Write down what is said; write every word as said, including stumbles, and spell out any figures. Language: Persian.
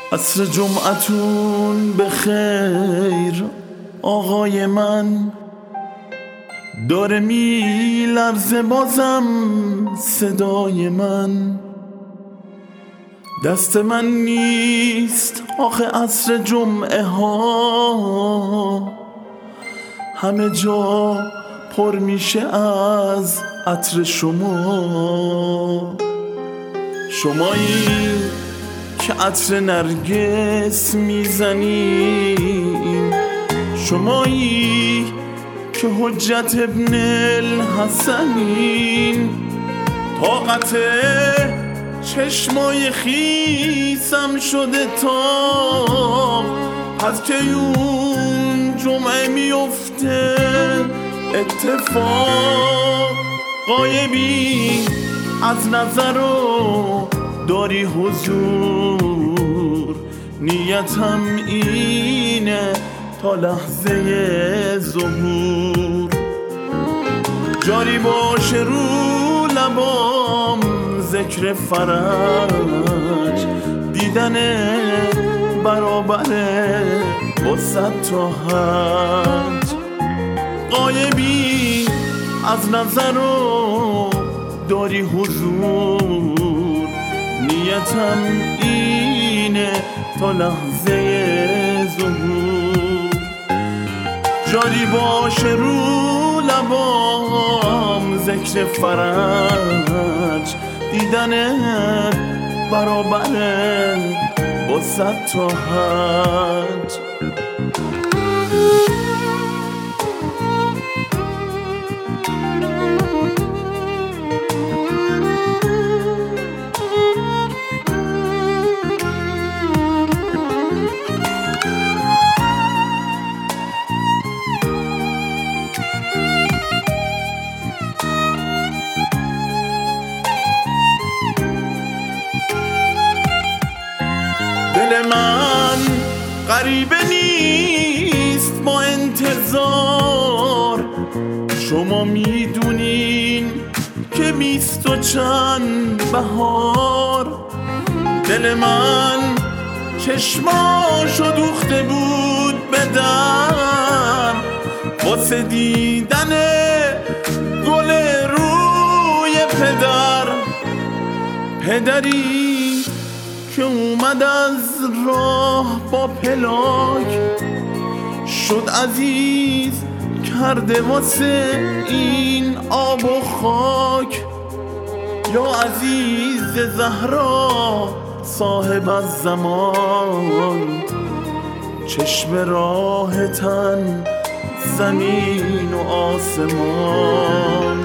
عصر جمعتون به خیر آقای من، داره می لرزه بازم صدای من. دست من نیست آخه عصر جمعه ها، همه جا پر میشه از عطر شما. شمایی که عطر نرگس میزنین، شمایی که حجت ابن الحسنین. طاقت چشمای خیسم شده تا پس که اون جمعه میفته اتفاق. غایبی از نظر و داری حضور، نیتم اینه تا لحظه ظهور. جاری باشه رو لبام ذکر فرج، دیدن برابره با صد تا حج. غایبی از نظر و داری حضور، نیتم اینه تا لحظه ظهور. جاری باشه رو لبام ذکر فرج، دیدنت برابره با صد تا حج. دل من غریبه نیست با انتظار، شما میدونین که بیست و چند بهار. دل من چشماشو دوخته بود به در، واسه دیدن گل روی پدر. پدری که اومد از راه با پلاک، شد عزیز کرده واسه این آب و خاک. یا عزیز زهرا صاحب از زمان، چشم راه تن زمین و آسمان.